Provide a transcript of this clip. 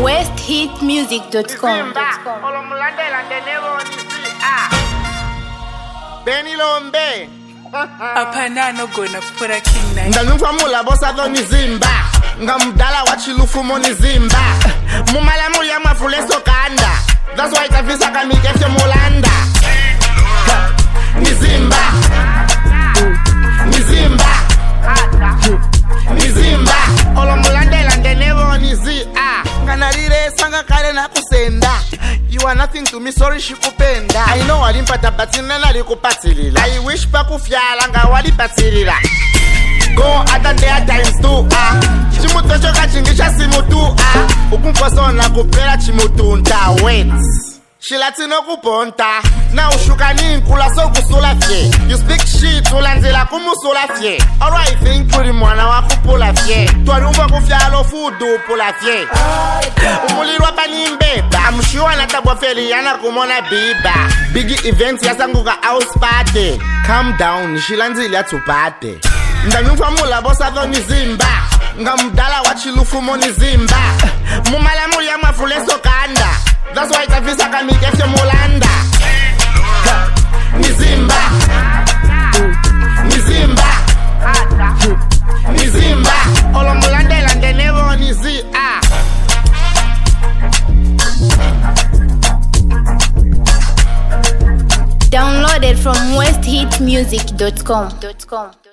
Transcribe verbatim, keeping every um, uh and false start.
west hit music dot com. Benny Lombe Apana no gonna put a king night. Ndanumfamula bosa dhoni zimba Ngamdala wachilufu moni zimba Mumala muli amafuleso kanda That's why itafisa kamikefye mulanda Nizimba Nizimba Nizimba Olo mulandela ndenevo nizi ah Kanarire sanga kare na kusenda You are nothing to me, sorry shikupenda I know walimpata batina nalikupatilila I wish pakufyala nga walipatilila Go at their times too ah Chimutocho kachingisha simutu ah Ukunkosona kupela chimutu nta wait Shilatino kuponta Na ushukani nkula so kusula fye You speak shit ulanzila kumusula fye Alright think kuri mwana wakupula fye Tuarumba kufyalo fudu pula fye Umulirwa panimbeba I'm sure natabwa feli yana kumona biba Biggie events yasanguka house party Calm down shilanzila tupate Ndanumfamula bosa dhoni zimba Ngamdala wachilufu moni zimba Mumala muli amafuleso kanda That's why itafisa kamikefye mulanda Nizimba Nizimba Nizimba Olo mulandela ndenevo nizi ah Downloaded from west hit music dot com.